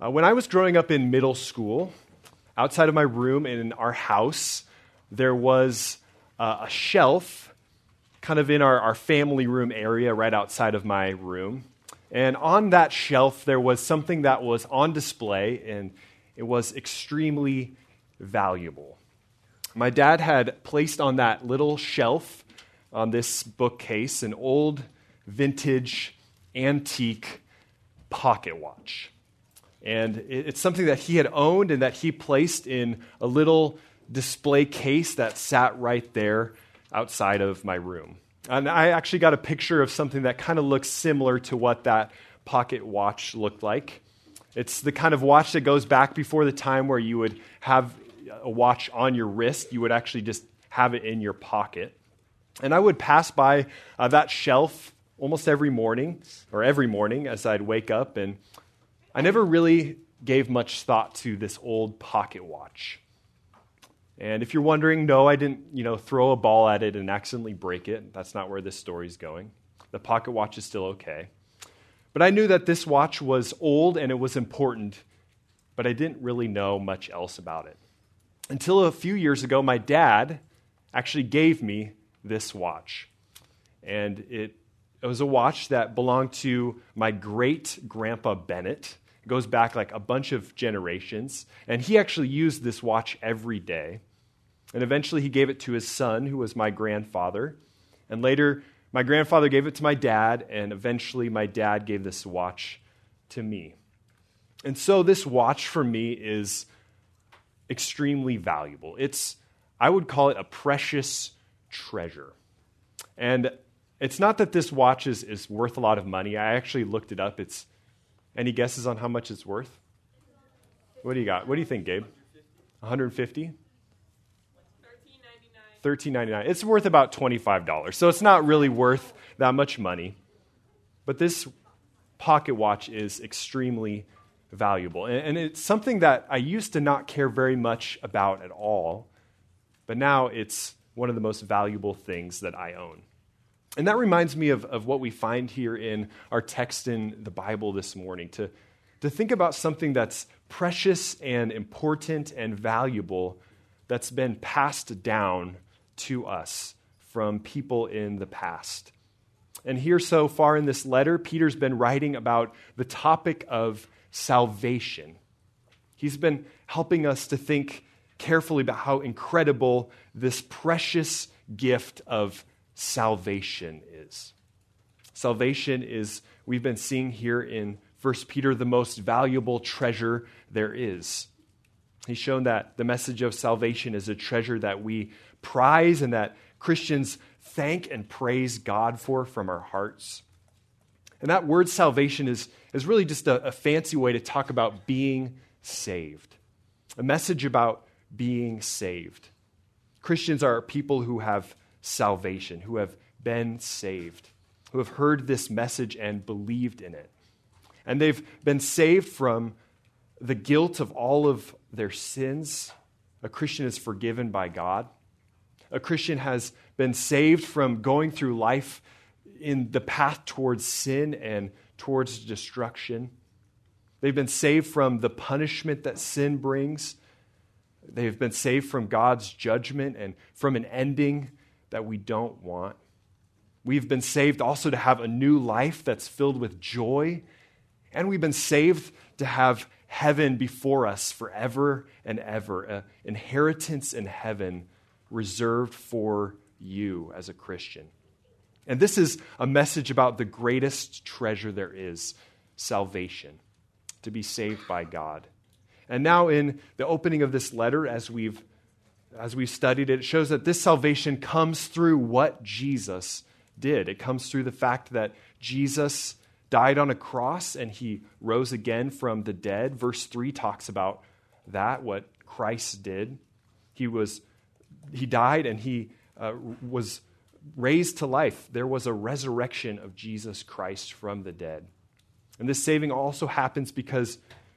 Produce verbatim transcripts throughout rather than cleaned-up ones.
Uh, when I was growing up in middle school, outside of my room in our house, there was uh, a shelf kind of in our, our family room area right outside of my room. And on that shelf, there was something that was on display, and it was extremely valuable. My dad had placed on that little shelf on this bookcase an old, vintage, antique pocket watch. And it's something that he had owned and that he placed in a little display case that sat right there outside of my room. And I actually got a picture of something that kind of looks similar to what that pocket watch looked like. It's the kind of watch that goes back before the time where you would have a watch on your wrist. You would actually just have it in your pocket. And I would pass by uh, that shelf almost every morning, or every morning as I'd wake up, and I never really gave much thought to this old pocket watch. And if you're wondering, no, I didn't, you know, throw a ball at it and accidentally break it. That's not where this story's going. The pocket watch is still okay. But I knew that this watch was old and it was important, but I didn't really know much else about it. Until a few years ago, my dad actually gave me this watch. And it, it was a watch that belonged to my great-grandpa Bennett. It goes back like a bunch of generations. And he actually used this watch every day. And eventually he gave it to his son, who was my grandfather. And later, my grandfather gave it to my dad, and eventually my dad gave this watch to me. And so this watch for me is extremely valuable. It's, I would call it a precious treasure. And it's not that this watch is, is worth a lot of money. I actually looked it up. It's, any guesses on how much it's worth? What do you got? What do you think, Gabe? one hundred fifty dollars? thirteen ninety-nine. It's worth about twenty-five dollars. So it's not really worth that much money. But this pocket watch is extremely valuable. And, and it's something that I used to not care very much about at all. But now it's one of the most valuable things that I own. And that reminds me of, of what we find here in our text in the Bible this morning, to, to think about something that's precious and important and valuable that's been passed down to us from people in the past. And here so far in this letter, Peter's been writing about the topic of salvation. He's been helping us to think carefully about how incredible this precious gift of salvation is. Salvation is, we've been seeing here in First Peter, the most valuable treasure there is. He's shown that the message of salvation is a treasure that we prize and that Christians thank and praise God for from our hearts. And that word salvation is, is really just a, a fancy way to talk about being saved. A message about being saved. Christians are people who have salvation, who have been saved, who have heard this message and believed in it. And they've been saved from the guilt of all of their sins. A Christian is forgiven by God. A Christian has been saved from going through life in the path towards sin and towards destruction. They've been saved from the punishment that sin brings. They've been saved from God's judgment and from an ending that we don't want. We've been saved also to have a new life that's filled with joy. And we've been saved to have heaven before us forever and ever, an inheritance in heaven reserved for you as a Christian. And this is a message about the greatest treasure there is, salvation, to be saved by God. And now in the opening of this letter, as we've as we've studied it, it shows that this salvation comes through what Jesus did. It comes through the fact that Jesus died on a cross and he rose again from the dead. Verse three talks about that, what Christ did. He was he died and he uh, was raised to life. There was a resurrection of Jesus Christ from the dead. And this saving also happens because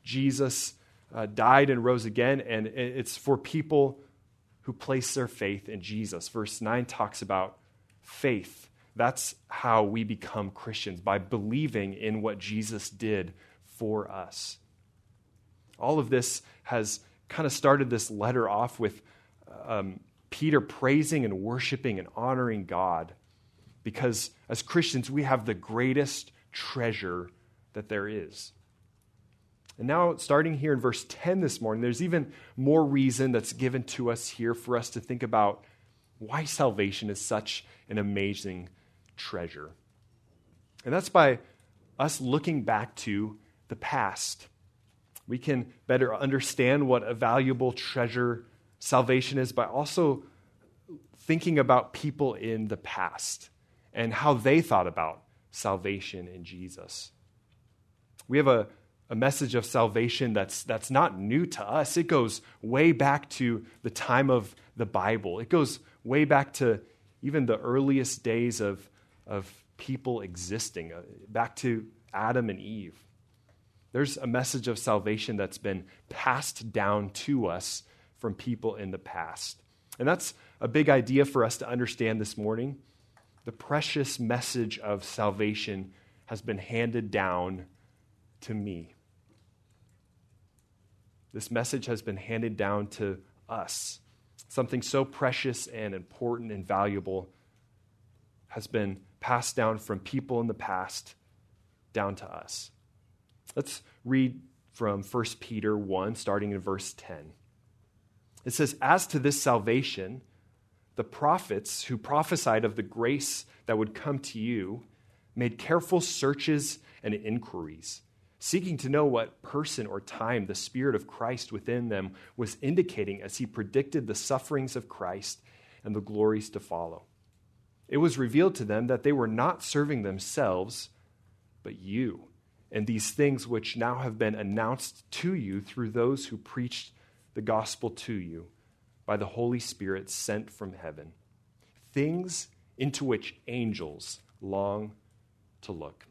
Jesus uh, died and rose again, and it's for people who place their faith in Jesus. Verse nine talks about faith. That's how we become Christians, by believing in what Jesus did for us. All of this has kind of started this letter off with um, Peter praising and worshiping and honoring God, because as Christians, we have the greatest treasure that there is. And now, starting here in verse ten this morning, there's even more reason that's given to us here for us to think about why salvation is such an amazing treasure. And that's by us looking back to the past. We can better understand what a valuable treasure salvation is by also thinking about people in the past and how they thought about salvation in Jesus. We have a, a message of salvation that's, that's not new to us. It goes way back to the time of the Bible. It goes way back to even the earliest days of, of people existing, uh, back to Adam and Eve. There's a message of salvation that's been passed down to us from people in the past. And that's a big idea for us to understand this morning. The precious message of salvation has been handed down to me. This message has been handed down to us. Something so precious and important and valuable has been passed down from people in the past down to us. Let's read from First Peter one, starting in verse ten. It says, "As to this salvation, the prophets who prophesied of the grace that would come to you made careful searches and inquiries, seeking to know what person or time the Spirit of Christ within them was indicating as he predicted the sufferings of Christ and the glories to follow. It was revealed to them that they were not serving themselves, but you, and these things which now have been announced to you through those who preached the gospel to you by the Holy Spirit sent from heaven, things into which angels long to look."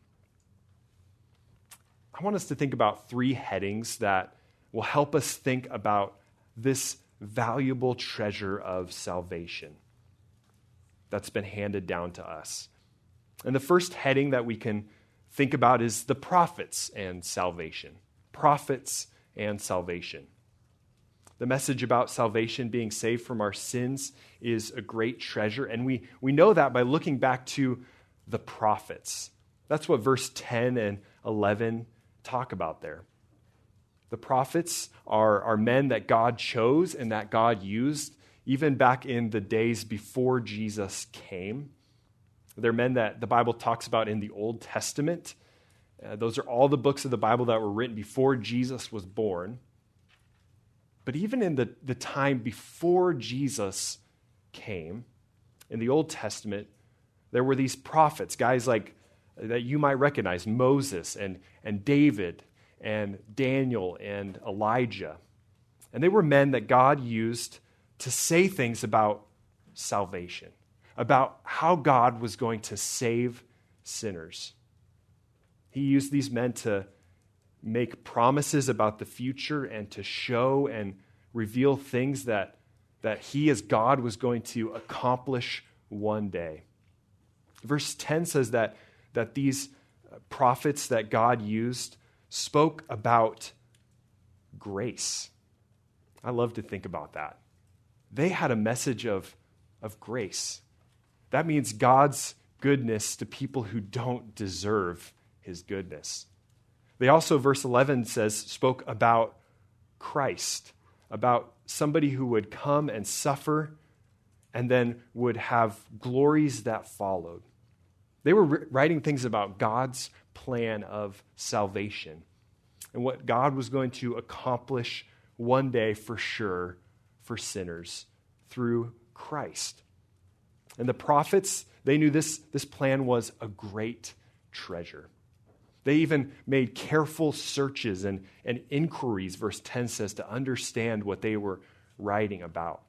I want us to think about three headings that will help us think about this valuable treasure of salvation that's been handed down to us. And the first heading that we can think about is the prophets and salvation. Prophets and salvation. The message about salvation, being saved from our sins, is a great treasure. And we, we know that by looking back to the prophets. That's what verse ten and eleven talk about there. The prophets are, are men that God chose and that God used even back in the days before Jesus came. They're men that the Bible talks about in the Old Testament. Uh, those are all the books of the Bible that were written before Jesus was born. But even in the, the time before Jesus came, in the Old Testament, there were these prophets, guys like that you might recognize, Moses and, and David and Daniel and Elijah. And they were men that God used to say things about salvation, about how God was going to save sinners. He used these men to make promises about the future and to show and reveal things that, that he as God was going to accomplish one day. Verse ten says that, that these prophets that God used spoke about grace. I love to think about that. They had a message of, of grace. That means God's goodness to people who don't deserve his goodness. They also, verse eleven says, spoke about Christ, about somebody who would come and suffer and then would have glories that followed. They were writing things about God's plan of salvation and what God was going to accomplish one day for sure for sinners through Christ. And the prophets, they knew this, this plan was a great treasure. They even made careful searches and, and inquiries, verse ten says, to understand what they were writing about.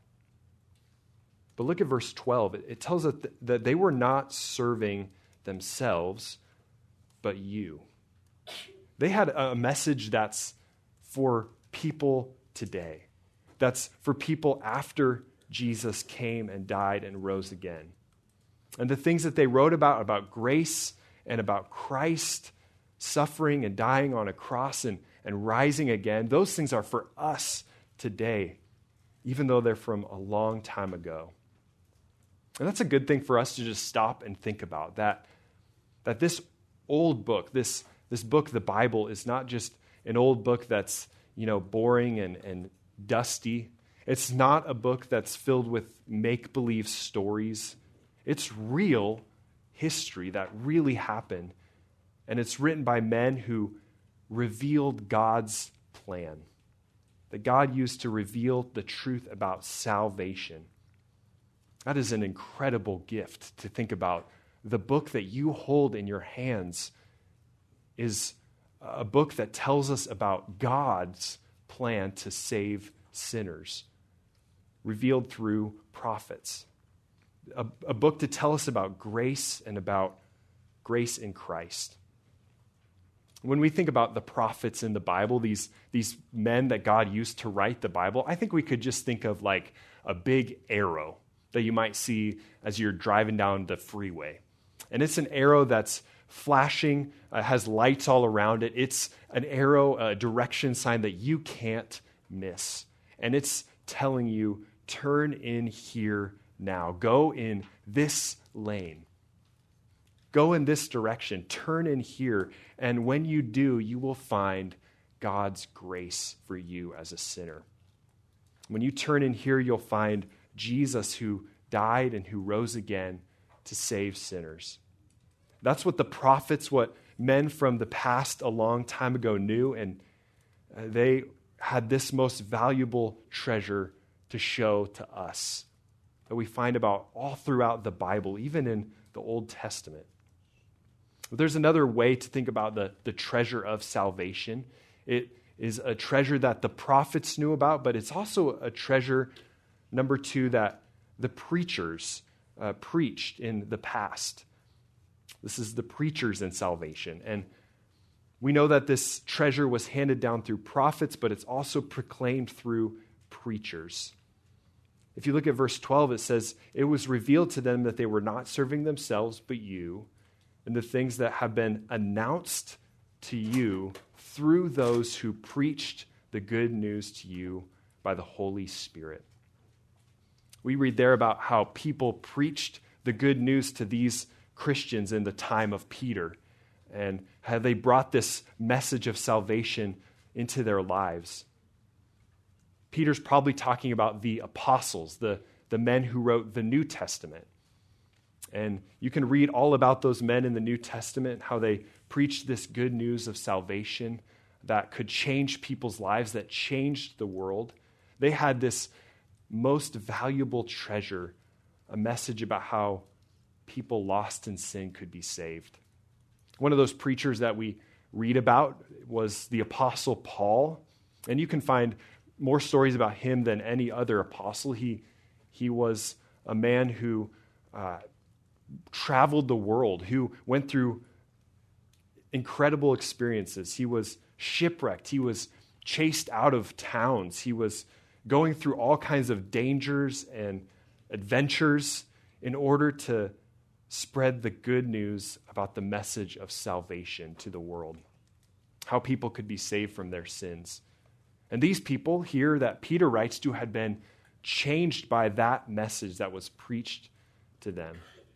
But look at verse twelve. It, it tells us that they were not serving themselves, but you. They had a message that's for people today. That's for people after Jesus came and died and rose again. And the things that they wrote about, about grace and about Christ, suffering and dying on a cross and, and rising again, those things are for us today, even though they're from a long time ago. And that's a good thing for us to just stop and think about, that, that this old book, this, this book, the Bible, is not just an old book that's, you know, boring and, and dusty. It's not a book that's filled with make-believe stories. It's real history that really happened. And it's written by men who revealed God's plan, that God used to reveal the truth about salvation. That is an incredible gift to think about. The book that you hold in your hands is a book that tells us about God's plan to save sinners, revealed through prophets. A, a book to tell us about grace and about grace in Christ. When we think about the prophets in the Bible, these, these men that God used to write the Bible, I think we could just think of like a big arrow that you might see as you're driving down the freeway. And it's an arrow that's flashing, uh, has lights all around it. It's an arrow, a direction sign that you can't miss. And it's telling you, turn in here now. Go in this lane. Go in this direction. Turn in here. And when you do, you will find God's grace for you as a sinner. When you turn in here, you'll find Jesus who died and who rose again to save sinners. That's what the prophets, what men from the past a long time ago knew, and they had this most valuable treasure to show to us that we find about all throughout the Bible, even in the Old Testament. But there's another way to think about the, the treasure of salvation. It is a treasure that the prophets knew about, but it's also a treasure, number two, that the preachers uh, preached in the past. This is the preachers in salvation. And we know that this treasure was handed down through prophets, but it's also proclaimed through preachers. If you look at verse twelve, it says, "It was revealed to them that they were not serving themselves, but you, and the things that have been announced to you through those who preached the good news to you by the Holy Spirit." We read there about how people preached the good news to these Christians in the time of Peter, and how they brought this message of salvation into their lives. Peter's probably talking about the apostles, the, the men who wrote the New Testament. And you can read all about those men in the New Testament, how they preached this good news of salvation that could change people's lives, that changed the world. They had this most valuable treasure, a message about how people lost in sin could be saved. One of those preachers that we read about was the Apostle Paul. And you can find more stories about him than any other apostle. He, he was a man who uh, traveled the world, who went through incredible experiences. He was shipwrecked. He was chased out of towns. He was going through all kinds of dangers and adventures in order to spread the good news about the message of salvation to the world, how people could be saved from their sins. And these people here that Peter writes to had been changed by that message that was preached to them.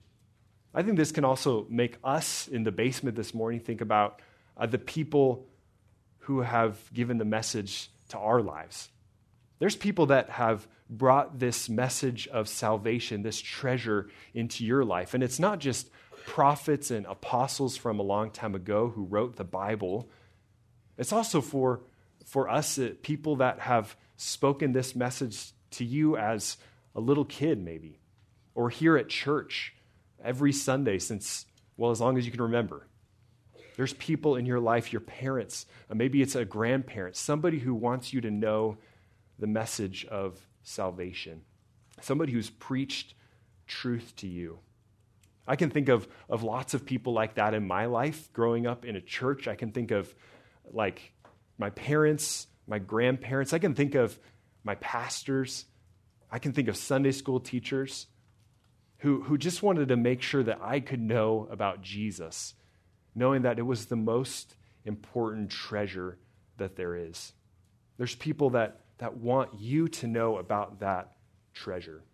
I think this can also make us in the basement this morning think about uh, the people who have given the message to our lives. There's people that have brought this message of salvation, this treasure into your life. And it's not just prophets and apostles from a long time ago who wrote the Bible. It's also for, for us, uh, people that have spoken this message to you as a little kid maybe, or here at church every Sunday since, well, as long as you can remember. There's people in your life, your parents, uh, maybe it's a grandparent, somebody who wants you to know the message of salvation, somebody who's preached truth to you. I can think of, of lots of people like that in my life growing up in a church. I can think of like my parents, my grandparents. I can think of my pastors. I can think of Sunday school teachers who, who just wanted to make sure that I could know about Jesus knowing that it was the most important treasure that there is. There's people that, that want you to know about that treasure.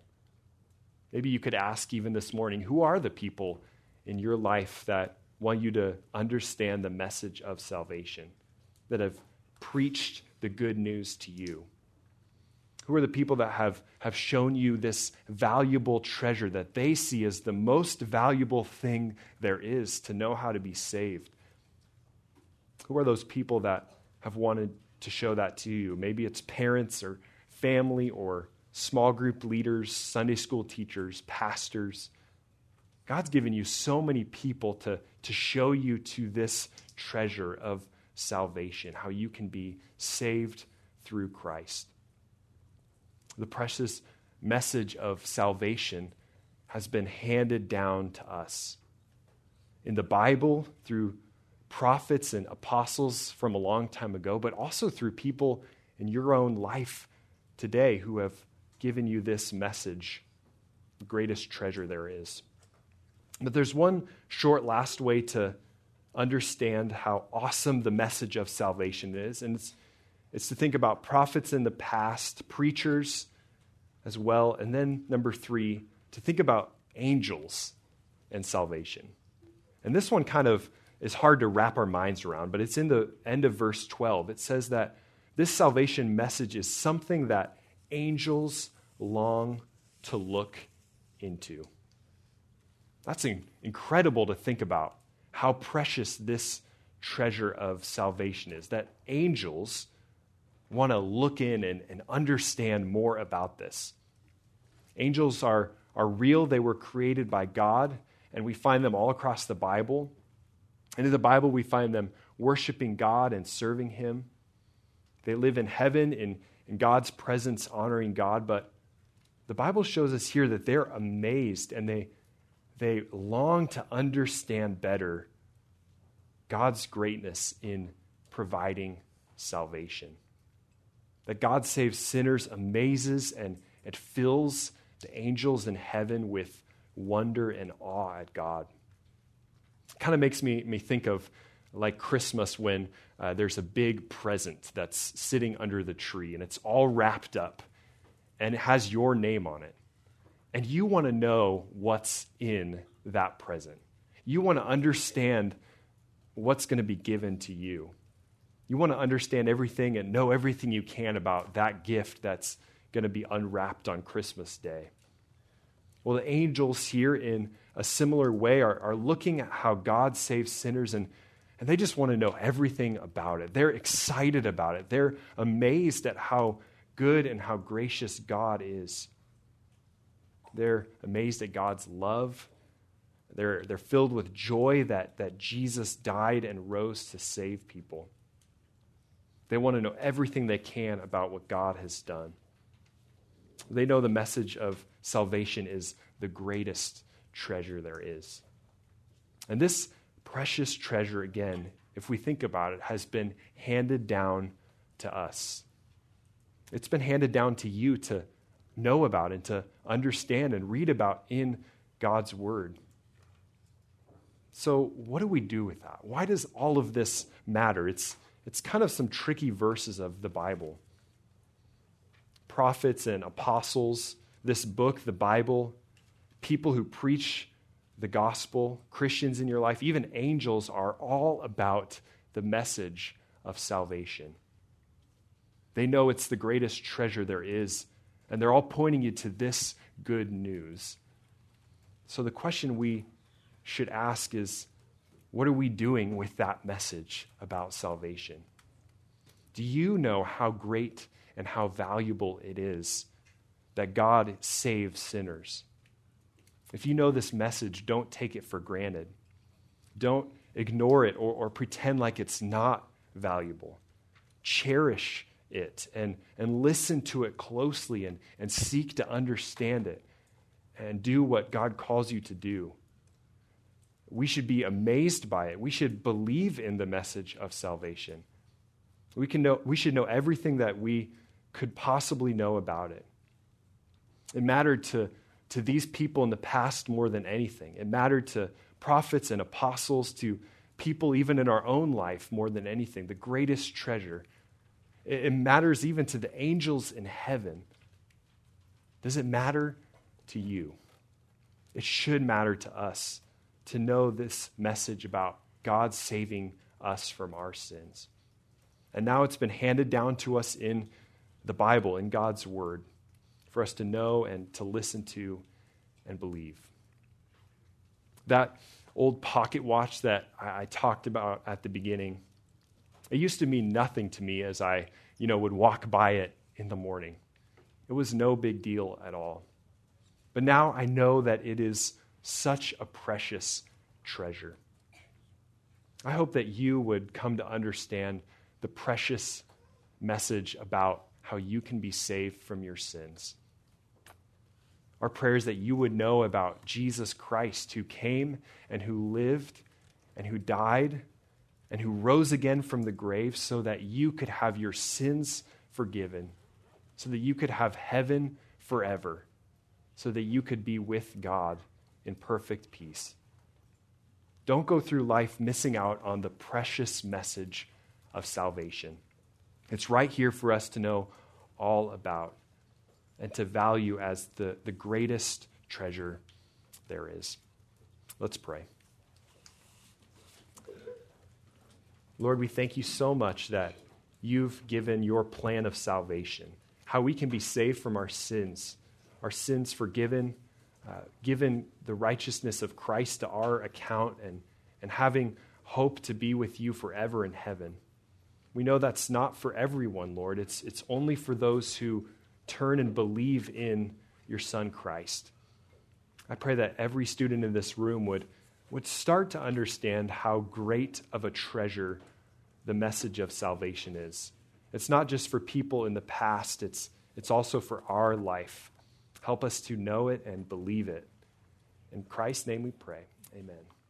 Maybe you could ask even this morning, who are the people in your life that want you to understand the message of salvation, that have preached the good news to you? Who are the people that have, have shown you this valuable treasure that they see as the most valuable thing there is to know how to be saved? Who are those people that have wanted to show that to you? Maybe it's parents or family or small group leaders, Sunday school teachers, pastors. God's given you so many people to, to show you to this treasure of salvation, how you can be saved through Christ. The precious message of salvation has been handed down to us in the Bible through prophets and apostles from a long time ago, but also through people in your own life today who have given you this message, the greatest treasure there is. But there's one short last way to understand how awesome the message of salvation is, and it's, it's to think about prophets in the past, preachers as well, and then number three, to think about angels and salvation. And this one kind of is hard to wrap our minds around, but it's in the end of verse twelve. It says that this salvation message is something that angels long to look into. That's incredible to think about, how precious this treasure of salvation is, that angels want to look in and, and understand more about this. Angels are, are real. They were created by God, and we find them all across the Bible. And in the Bible, we find them worshiping God and serving Him. They live in heaven, in, in God's presence, honoring God. But the Bible shows us here that they're amazed and they, they long to understand better God's greatness in providing salvation. That God saves sinners amazes and it fills the angels in heaven with wonder and awe at God. It kind of makes me, me think of like Christmas when uh, there's a big present that's sitting under the tree and it's all wrapped up and it has your name on it. And you want to know what's in that present. You want to understand what's going to be given to you. You want to understand everything and know everything you can about that gift that's going to be unwrapped on Christmas Day. Well, the angels here in a similar way are, are looking at how God saves sinners, and, and they just want to know everything about it. They're excited about it. They're amazed at how good and how gracious God is. They're amazed at God's love. They're, they're filled with joy that, that Jesus died and rose to save people. They want to know everything they can about what God has done. They know the message of salvation is the greatest treasure there is. And this precious treasure, again, if we think about it, has been handed down to us. It's been handed down to you to know about and to understand and read about in God's Word. So what do we do with that? Why does all of this matter? It's, it's kind of some tricky verses of the Bible. Prophets and apostles, this book, the Bible, people who preach the gospel, Christians in your life, even angels are all about the message of salvation. They know it's the greatest treasure there is, and they're all pointing you to this good news. So the question we should ask is, what are we doing with that message about salvation? Do you know how great and how valuable it is that God saves sinners? If you know this message, don't take it for granted. Don't ignore it or, or pretend like it's not valuable. Cherish it and, and listen to it closely and, and seek to understand it and do what God calls you to do. We should be amazed by it. We should believe in the message of salvation. We can know, we should know everything that we could possibly know about it. It mattered to, to these people in the past more than anything. It mattered to prophets and apostles to, people even in our own life more than anything, the greatest treasure. It, it matters even to the angels in heaven. Does it matter to you? It should matter to us to know this message about God saving us from our sins. And now it's been handed down to us in the Bible, in God's Word, for us to know and to listen to and believe. That old pocket watch that I, I talked about at the beginning, it used to mean nothing to me as I, you know, would walk by it in the morning. It was no big deal at all. But now I know that it is such a precious treasure. I hope that you would come to understand the precious message about how you can be saved from your sins. Our prayer is that you would know about Jesus Christ, who came and who lived and who died and who rose again from the grave so that you could have your sins forgiven, so that you could have heaven forever, so that you could be with God in perfect peace. Don't go through life missing out on the precious message of salvation. It's right here for us to know all about and to value as the, the greatest treasure there is. Let's pray. Lord, we thank you so much that you've given your plan of salvation, how we can be saved from our sins, our sins forgiven, uh, given the righteousness of Christ to our account, and, and having hope to be with you forever in heaven. We know that's not for everyone, Lord. It's, it's only for those who turn and believe in your Son, Christ. I pray that every student in this room would, would start to understand how great of a treasure the message of salvation is. It's not just for people in the past, it's, it's also for our life. Help us to know it and believe it. In Christ's name we pray. Amen.